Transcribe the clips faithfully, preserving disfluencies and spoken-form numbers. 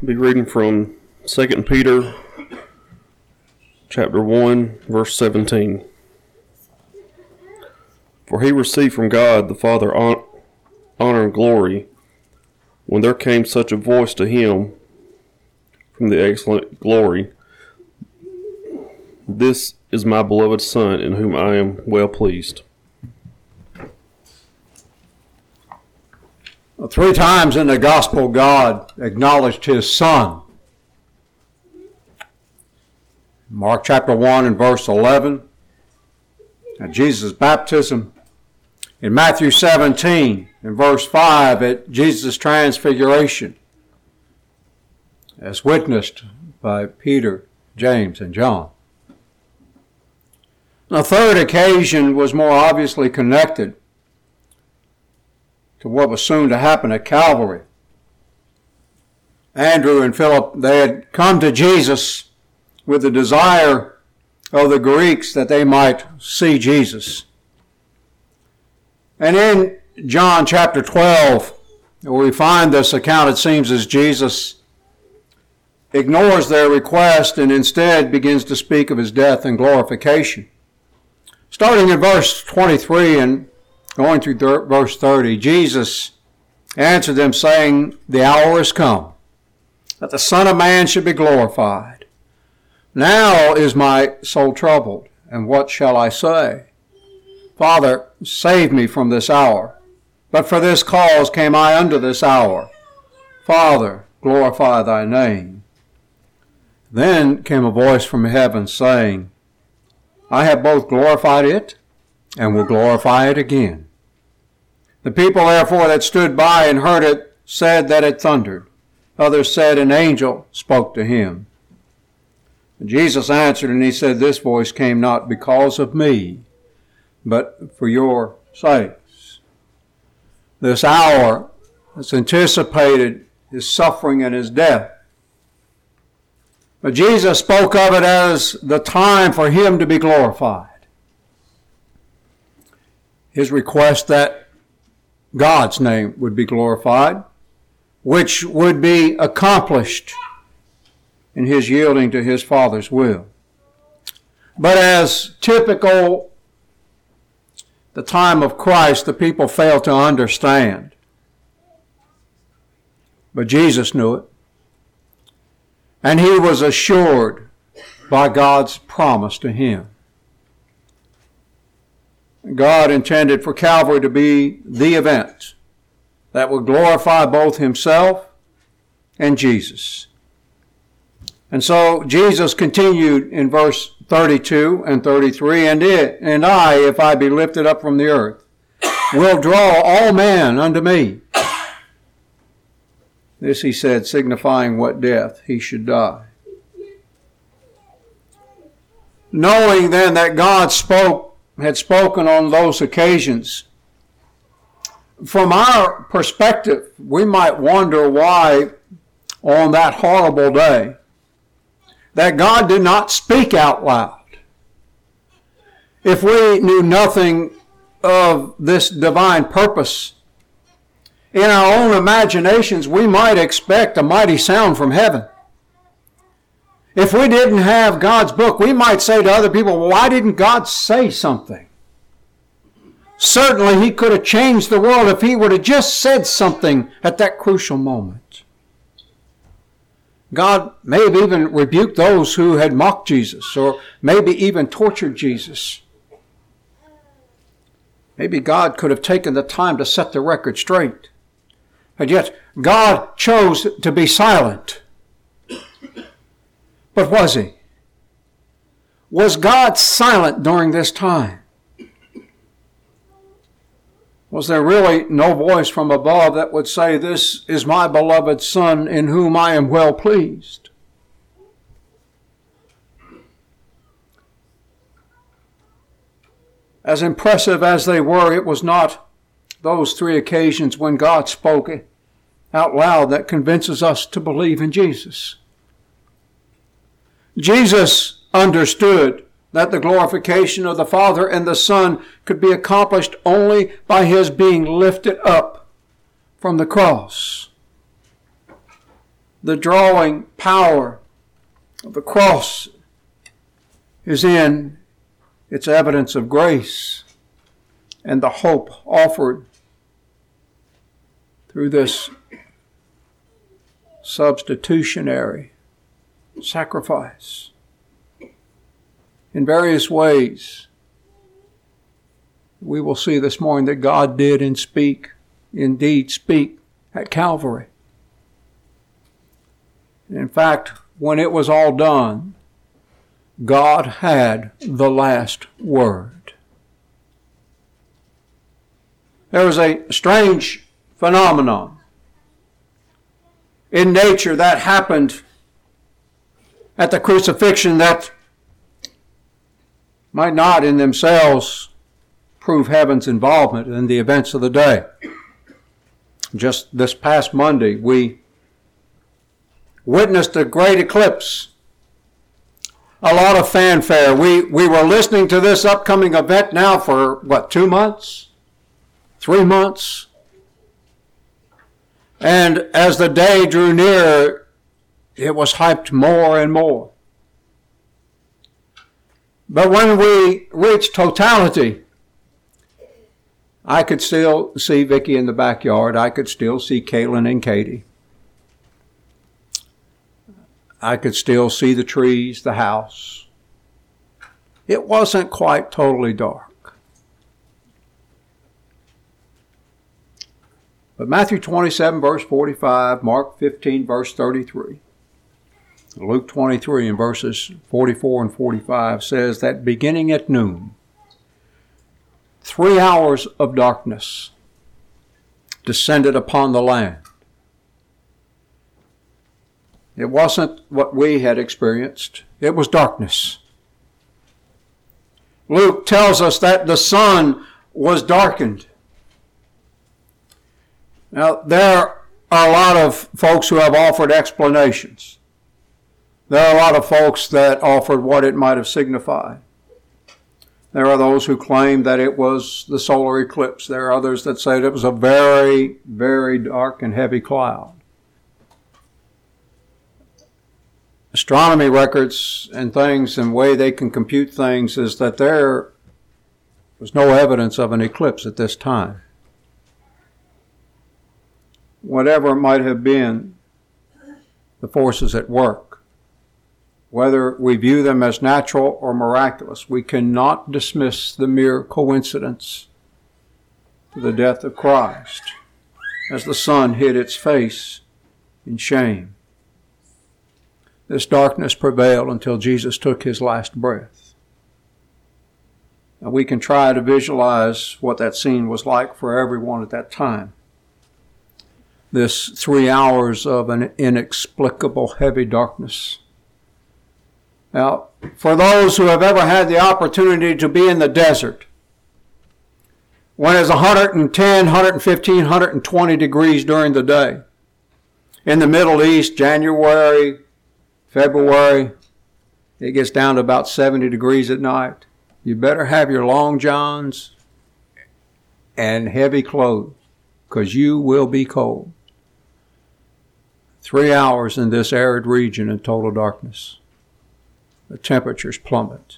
I'll be reading from Second Peter chapter one, verse seventeen. For he received from God the Father honor and glory when there came such a voice to him from the excellent glory, "This is my beloved Son, in whom I am well pleased." Three times in the gospel, God acknowledged his Son. Mark chapter one and verse eleven, at Jesus' baptism. In Matthew seventeen and verse five, at Jesus' transfiguration, as witnessed by Peter, James, and John. The third occasion was more obviously connected to what was soon to happen at Calvary. Andrew and Philip, they had come to Jesus with the desire of the Greeks that they might see Jesus. And in John chapter twelve, where we find this account, it seems as Jesus ignores their request and instead begins to speak of his death and glorification. Starting in verse twenty-three and going through verse thirty, Jesus answered them, saying, "The hour is come, that the Son of Man should be glorified. Now is my soul troubled, and what shall I say? Father, save me from this hour. But for this cause came I unto this hour. Father, glorify thy name." Then came a voice from heaven, saying, "I have both glorified it, and will glorify it again." The people therefore that stood by and heard it said that it thundered. Others said an angel spoke to him. And Jesus answered and he said, "This voice came not because of me, but for your sakes." This hour that's anticipated his suffering and his death. But Jesus spoke of it as the time for him to be glorified. His request that God's name would be glorified, which would be accomplished in his yielding to his Father's will. But as typical the time of Christ, the people failed to understand. But Jesus knew it. And he was assured by God's promise to him. God intended for Calvary to be the event that would glorify both himself and Jesus. And so Jesus continued in verse thirty-two and thirty-three, and it, and I, if I be lifted up from the earth, will draw all men unto me. This he said, signifying what death he should die. Knowing then that God spoke, had spoken on those occasions, from our perspective, we might wonder why on that horrible day that God did not speak out loud. If we knew nothing of this divine purpose, in our own imaginations, we might expect a mighty sound from heaven. If we didn't have God's book, we might say to other people, well, why didn't God say something? Certainly he could have changed the world if he would have just said something at that crucial moment. God may have even rebuked those who had mocked Jesus, or maybe even tortured Jesus. Maybe God could have taken the time to set the record straight. And yet God chose to be silent. But was he? Was God silent during this time? Was there really no voice from above that would say, "This is my beloved Son, in whom I am well pleased"? As impressive as they were, it was not those three occasions when God spoke out loud that convinces us to believe in Jesus. Jesus understood that the glorification of the Father and the Son could be accomplished only by his being lifted up from the cross. the drawing power of the cross is in its evidence of grace and the hope offered through this substitutionary sacrifice. In various ways, we will see this morning that God did and speak, indeed speak at Calvary. In fact, when it was all done, God had the last word. There was a strange phenomenon in nature that happened at the crucifixion that might not in themselves prove heaven's involvement in the events of the day. Just this past Monday, we witnessed a great eclipse. A lot of fanfare. We, we were listening to this upcoming event now for, what, two months? Three months? And as the day drew near, it was hyped more and more. But when we reached totality, I could still see Vicki in the backyard. I could still see Kaylin and Katie. I could still see the trees, the house. It wasn't quite totally dark. But Matthew twenty-seven, verse forty-five, Mark fifteen, verse thirty-three, Luke twenty-three and verses forty-four and forty-five says that beginning at noon, three hours of darkness descended upon the land. It wasn't what we had experienced. It was darkness. Luke tells us that the sun was darkened. Now, there are a lot of folks who have offered explanations. There are a lot of folks that offered what it might have signified. There are those who claim that it was the solar eclipse. There are others that say it was a very, very dark and heavy cloud. Astronomy records and things and the way they can compute things is that there was no evidence of an eclipse at this time. Whatever it might have been, the forces at work, whether we view them as natural or miraculous, we cannot dismiss the mere coincidence to the death of Christ as the sun hid its face in shame. This darkness prevailed until Jesus took his last breath. And we can try to visualize what that scene was like for everyone at that time. This three hours of an inexplicable heavy darkness. Now, for those who have ever had the opportunity to be in the desert, when it's one hundred ten, one hundred fifteen, one hundred twenty degrees during the day, in the Middle East, January, February, it gets down to about seventy degrees at night. You better have your long johns and heavy clothes, because you will be cold. Three hours in this arid region in total darkness. The temperatures plummet.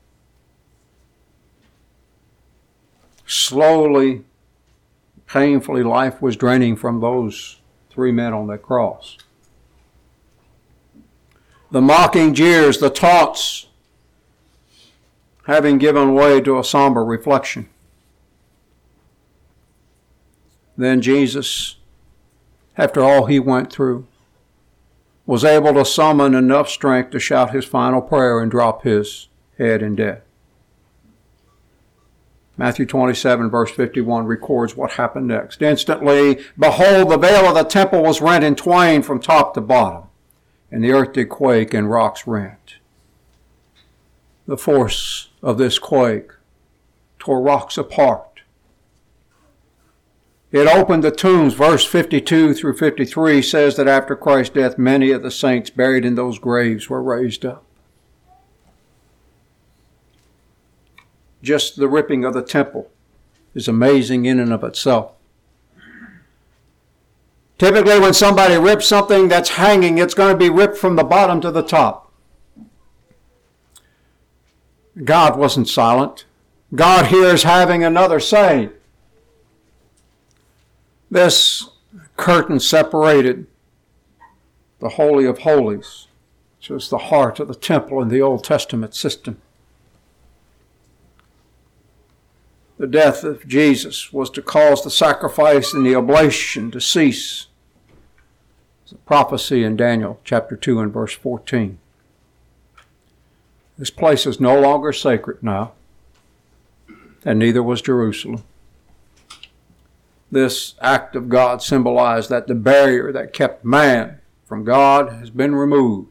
Slowly, painfully, life was draining from those three men on that cross. The mocking jeers, the taunts, having given way to a somber reflection. Then Jesus, after all he went through, was able to summon enough strength to shout his final prayer and drop his head in death. Matthew twenty-seven, verse fifty-one records what happened next. Instantly, behold, the veil of the temple was rent in twain from top to bottom, and the earth did quake and rocks rent. The force of this quake tore rocks apart. It opened the tombs. Verse fifty-two through fifty-three says that after Christ's death, many of the saints buried in those graves were raised up. Just the ripping of the temple is amazing in and of itself. Typically when somebody rips something that's hanging, it's going to be ripped from the bottom to the top. God wasn't silent. God here is having another say. This curtain separated the Holy of Holies, which was the heart of the temple in the Old Testament system. The death of Jesus was to cause the sacrifice and the oblation to cease. It's a prophecy in Daniel chapter two and verse fourteen. This place is no longer sacred now, and neither was Jerusalem. This act of God symbolized that the barrier that kept man from God has been removed.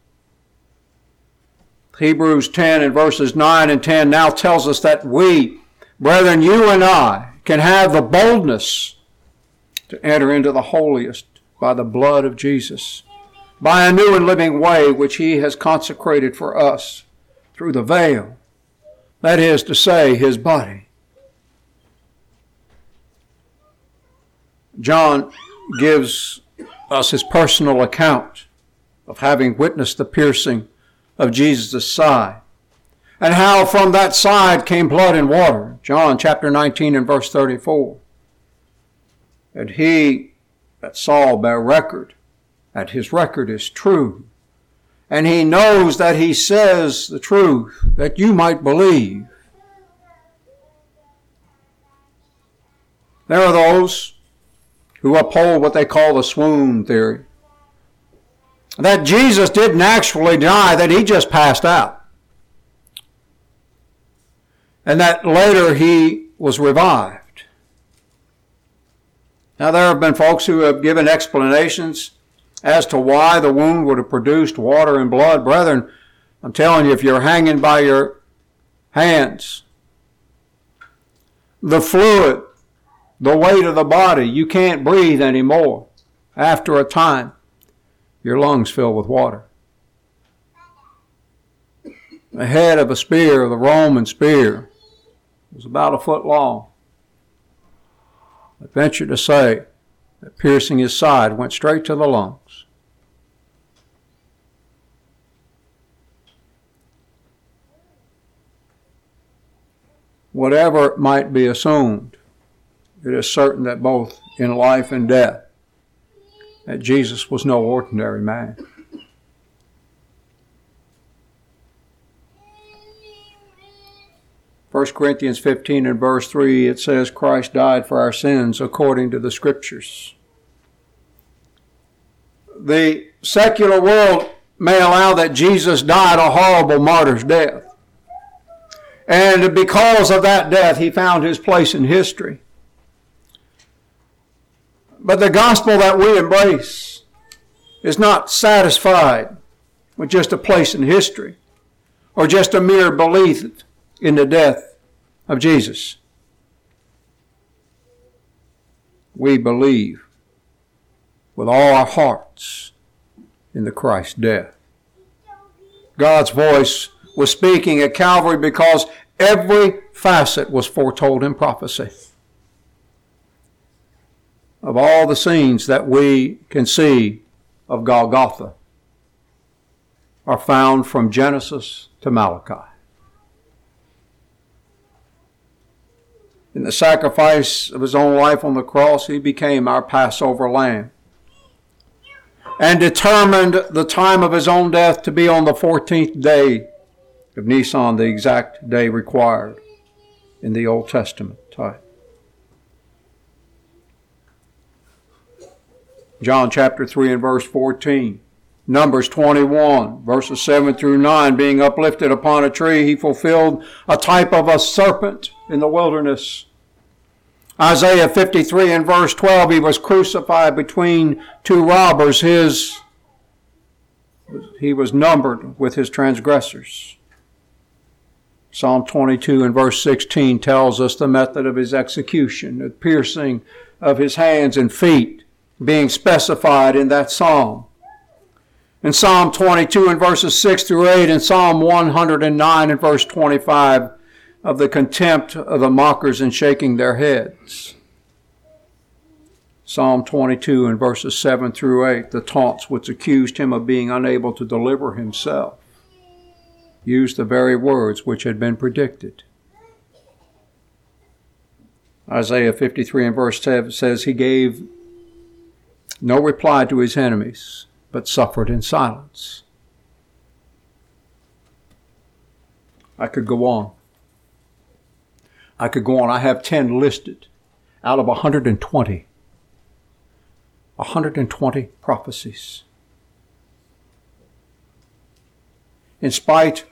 Hebrews ten and verses nine and ten now tells us that we, brethren, you and I, can have the boldness to enter into the holiest by the blood of Jesus, by a new and living way which he has consecrated for us through the veil, that is to say, his body. John gives us his personal account of having witnessed the piercing of Jesus' side, and how from that side came blood and water. John chapter nineteen and verse thirty-four. And he that saw bear record, that his record is true. And he knows that he says the truth, that you might believe. There are those who uphold what they call the swoon theory, that Jesus didn't actually die, that he just passed out, and that later he was revived. Now there have been folks who have given explanations as to why the wound would have produced water and blood. Brethren, I'm telling you, if you're hanging by your hands, the fluid, the weight of the body, you can't breathe anymore. After a time, your lungs fill with water. The head of a spear, the Roman spear, was about a foot long. I venture to say that piercing his side went straight to the lungs. Whatever might be assumed, it is certain that both in life and death, that Jesus was no ordinary man. First Corinthians fifteen and verse three, it says, Christ died for our sins according to the Scriptures. The secular world may allow that Jesus died a horrible martyr's death. And because of that death, he found his place in history. But the gospel that we embrace is not satisfied with just a place in history or just a mere belief in the death of Jesus. We believe with all our hearts in the Christ's death. God's voice was speaking at Calvary because every facet was foretold in prophecy. Of all the scenes that we can see of Golgotha are found from Genesis to Malachi. In the sacrifice of his own life on the cross, he became our Passover lamb and determined the time of his own death to be on the fourteenth day of Nisan, the exact day required in the Old Testament type. John chapter three and verse fourteen. Numbers twenty-one, verses seven through nine, being uplifted upon a tree, he fulfilled a type of a serpent in the wilderness. Isaiah fifty-three and verse twelve, he was crucified between two robbers. His, he was numbered with his transgressors. Psalm twenty-two and verse sixteen tells us the method of his execution, the piercing of his hands and feet being specified in that psalm. In Psalm twenty-two and verses six through eight, and Psalm one hundred nine and verse twenty-five, of the contempt of the mockers and shaking their heads. Psalm twenty-two and verses seven through eight, the taunts which accused him of being unable to deliver himself, used the very words which had been predicted. Isaiah fifty-three and verse seven says he gave no reply to his enemies, but suffered in silence. I could go on. I could go on. I have ten listed out of one hundred twenty. one hundred twenty prophecies. In spite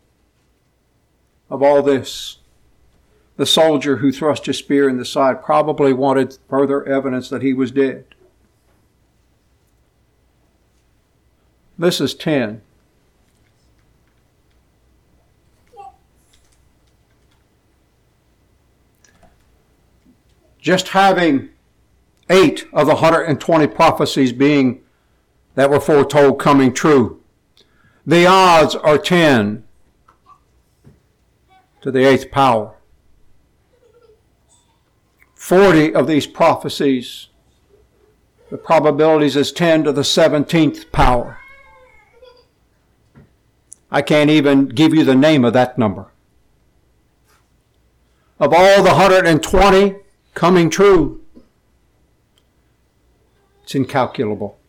of all this, the soldier who thrust his spear in the side probably wanted further evidence that he was dead. This is ten. Just having eight of the one hundred twenty prophecies being that were foretold coming true, the odds are ten to the eighth power. forty of these prophecies, the probabilities is ten to the seventeenth power. I can't even give you the name of that number. Of all the one hundred twenty coming true, it's incalculable.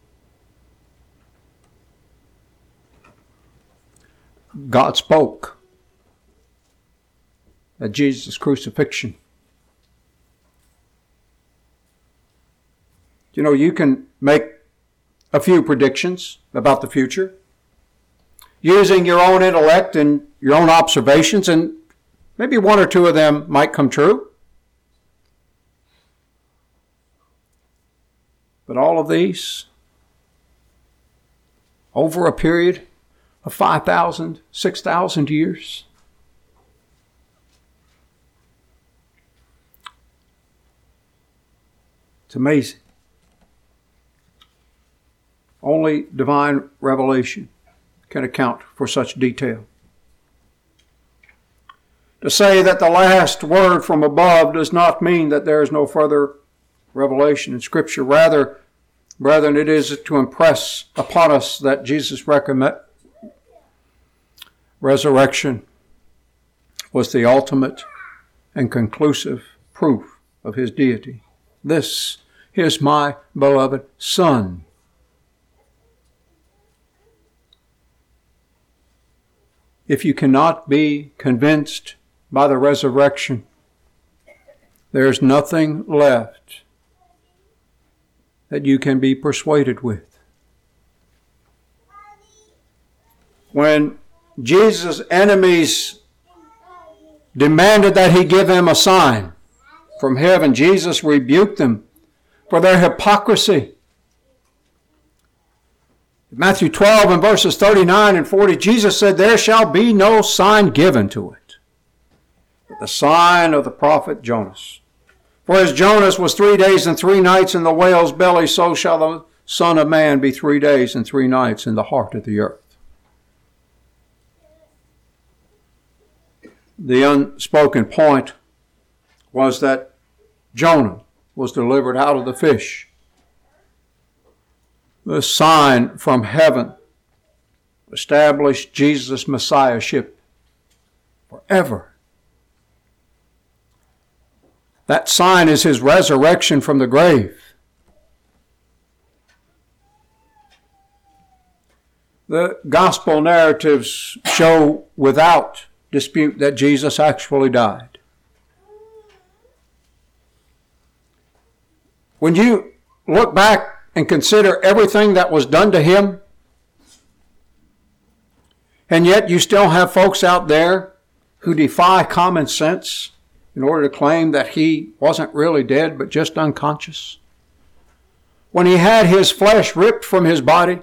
God spoke at Jesus' crucifixion. You know, you can make a few predictions about the future using your own intellect and your own observations, and maybe one or two of them might come true. But all of these, over a period of five thousand, six thousand years, it's amazing. Only divine revelation can account for such detail. To say that the last word from above does not mean that there is no further revelation in Scripture. Rather, brethren, it is to impress upon us that Jesus' recommend, resurrection was the ultimate and conclusive proof of his deity. This is my beloved Son. If you cannot be convinced by the resurrection, there's nothing left that you can be persuaded with. When Jesus' enemies demanded that he give them a sign from heaven, Jesus rebuked them for their hypocrisy. Matthew twelve and verses thirty-nine and forty, Jesus said, "There shall be no sign given to it, but the sign of the prophet Jonas. For as Jonas was three days and three nights in the whale's belly, so shall the Son of Man be three days and three nights in the heart of the earth." The unspoken point was that Jonah was delivered out of the fish. The sign from heaven established Jesus' Messiahship forever. That sign is his resurrection from the grave. The gospel narratives show without dispute that Jesus actually died. When you look back and consider everything that was done to him, and yet you still have folks out there who defy common sense in order to claim that he wasn't really dead but just unconscious. When he had his flesh ripped from his body,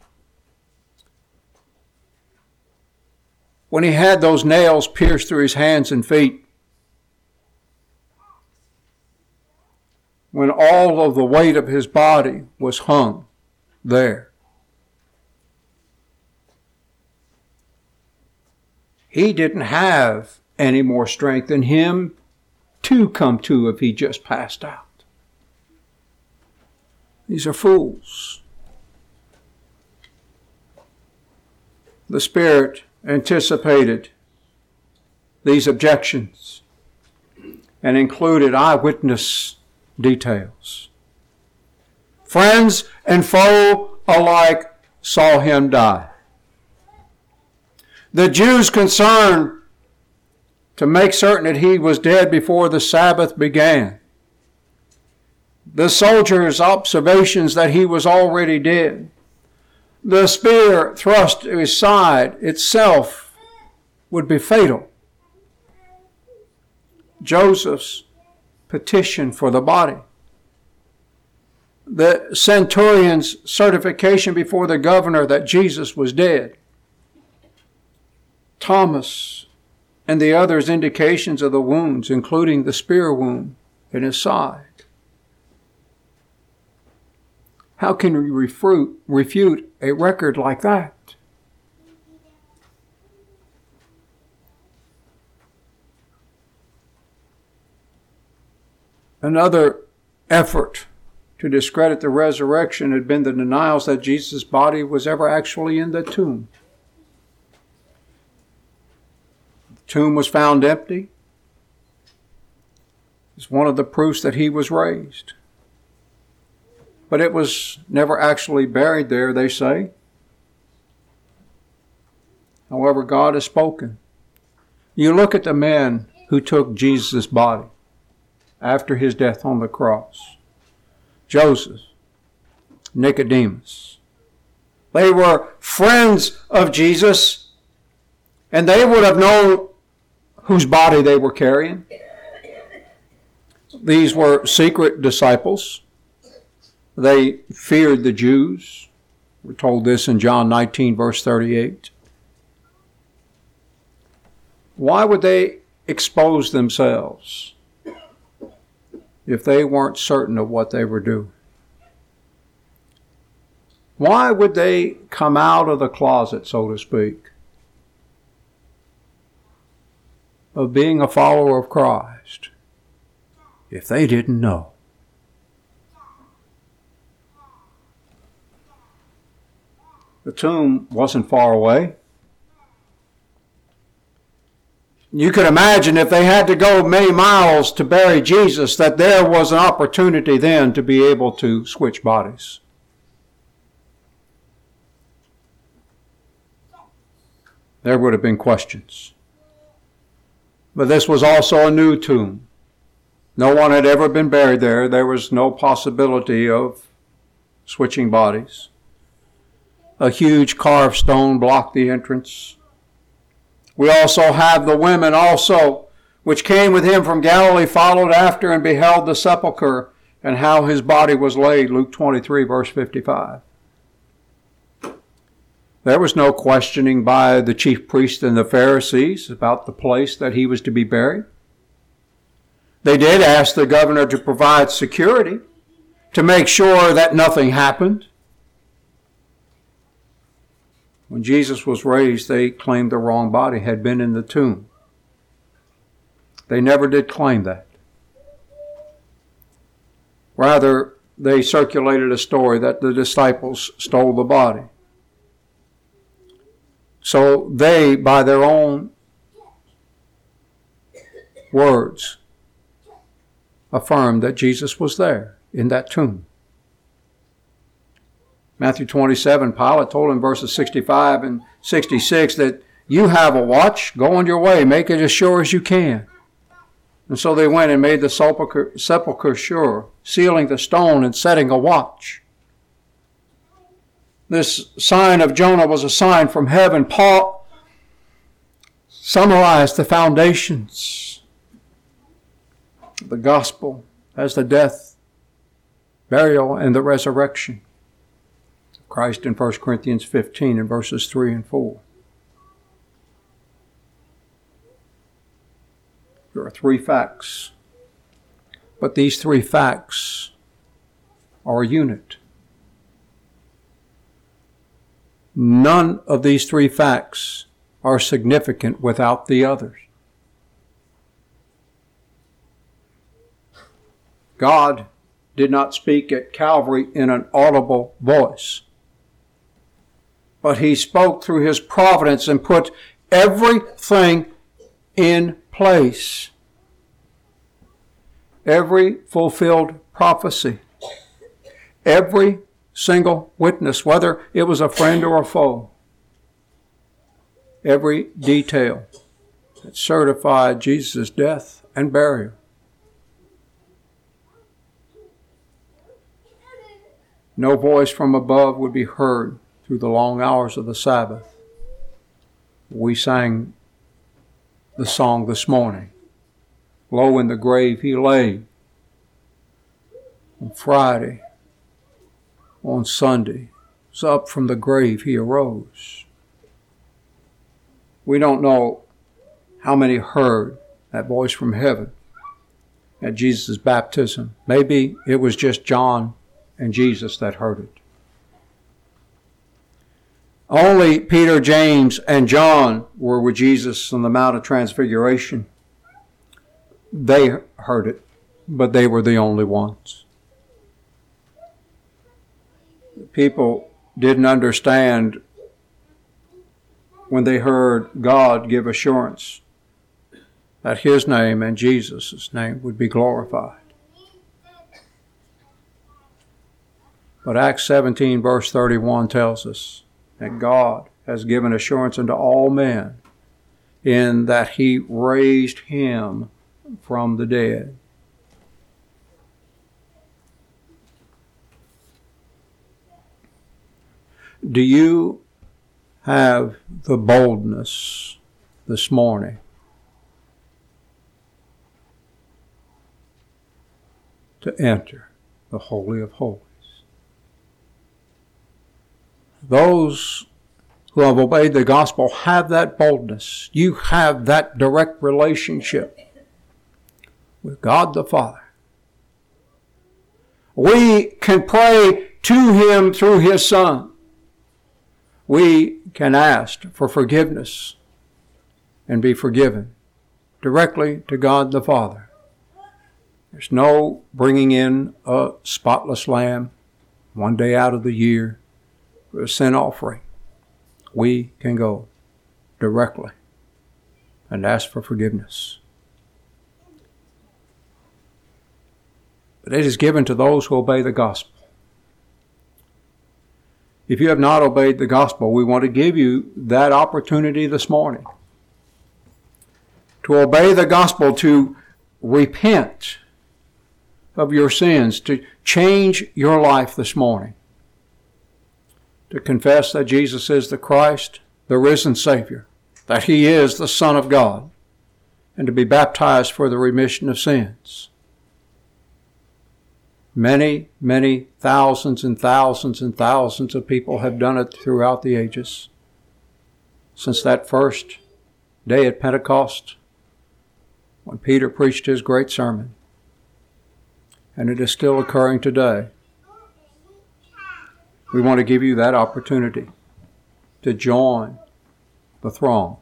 when he had those nails pierced through his hands and feet, when all of the weight of his body was hung there, he didn't have any more strength than him to come to if he just passed out. These are fools. The Spirit anticipated these objections and included eyewitness details. Friends and foe alike saw him die. The Jews' concern to make certain that he was dead before the Sabbath began. The soldiers' observations that he was already dead. The spear thrust to his side itself would be fatal. Joseph's petition for the body. The centurion's certification before the governor that Jesus was dead. Thomas and the others' indications of the wounds, including the spear wound in his side. How can we refute, refute a record like that? Another effort to discredit the resurrection had been the denials that Jesus' body was ever actually in the tomb. The tomb was found empty. It's one of the proofs that he was raised. But it was never actually buried there, they say. However, God has spoken. You look at the men who took Jesus' body after his death on the cross. Joseph, Nicodemus. They were friends of Jesus, and they would have known whose body they were carrying. These were secret disciples. They feared the Jews. We're told this in John nineteen, verse thirty-eight. Why would they expose themselves if they weren't certain of what they were doing? Why would they come out of the closet, so to speak, of being a follower of Christ if they didn't know? The tomb wasn't far away. You could imagine if they had to go many miles to bury Jesus, that there was an opportunity then to be able to switch bodies. There would have been questions. But this was also a new tomb. No one had ever been buried there. There was no possibility of switching bodies. A huge carved stone blocked the entrance. We also have the women also, which came with him from Galilee, followed after and beheld the sepulchre and how his body was laid. Luke twenty-three, verse fifty-five. There was no questioning by the chief priests and the Pharisees about the place that he was to be buried. They did ask the governor to provide security to make sure that nothing happened. When Jesus was raised, they claimed the wrong body had been in the tomb. They never did claim that. Rather, they circulated a story that the disciples stole the body. So they, by their own words, affirmed that Jesus was there in that tomb. Matthew twenty-seven, Pilate told him, verses sixty-five and sixty-six, that you have a watch, go on your way, make it as sure as you can. And so they went and made the sepulchre, sepulchre sure, sealing the stone and setting a watch. This sign of Jonah was a sign from heaven. Paul summarized the foundations of the gospel as the death, burial, and the resurrection. Christ in First Corinthians fifteen and verses three and four. There are three facts, but these three facts are a unit. None of these three facts are significant without the others. God did not speak at Calvary in an audible voice, but he spoke through his providence and put everything in place. Every fulfilled prophecy, every single witness, whether it was a friend or a foe, every detail that certified Jesus' death and burial. No voice from above would be heard through the long hours of the Sabbath. We sang the song this morning. Low in the grave he lay. On Friday, on Sunday, was up from the grave he arose. We don't know how many heard that voice from heaven at Jesus' baptism. Maybe it was just John and Jesus that heard it. Only Peter, James, and John were with Jesus on the Mount of Transfiguration. They heard it, but they were the only ones. People didn't understand when they heard God give assurance that his name and Jesus' name would be glorified. But Acts seventeen verse thirty-one tells us that God has given assurance unto all men in that he raised him from the dead. Do you have the boldness this morning to enter the Holy of Holies? Those who have obeyed the gospel have that boldness. You have that direct relationship with God the Father. We can pray to him through his Son. We can ask for forgiveness and be forgiven directly to God the Father. There's no bringing in a spotless lamb one day out of the year for a sin offering. We can go directly and ask for forgiveness. But it is given to those who obey the gospel. If you have not obeyed the gospel, we want to give you that opportunity this morning to obey the gospel, to repent of your sins, to change your life this morning, to confess that Jesus is the Christ, the risen Savior, that he is the Son of God, and to be baptized for the remission of sins. Many, many thousands and thousands and thousands of people have done it throughout the ages. Since that first day at Pentecost, when Peter preached his great sermon. And it is still occurring today. We want to give you that opportunity to join the throng.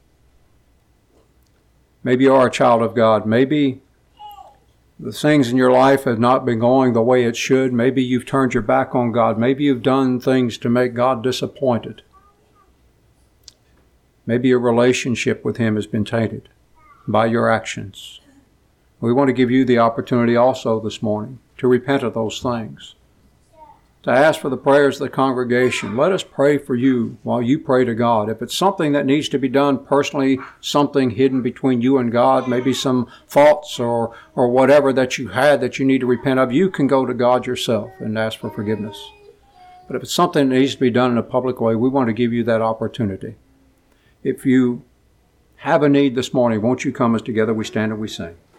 Maybe you are a child of God. Maybe the things in your life have not been going the way it should. Maybe you've turned your back on God. Maybe you've done things to make God disappointed. Maybe your relationship with him has been tainted by your actions. We want to give you the opportunity also this morning to repent of those things, to ask for the prayers of the congregation. Let us pray for you while you pray to God. If it's something that needs to be done personally, something hidden between you and God, maybe some thoughts or, or whatever that you had that you need to repent of, you can go to God yourself and ask for forgiveness. But if it's something that needs to be done in a public way, we want to give you that opportunity. If you have a need this morning, won't you come as together we stand and we sing?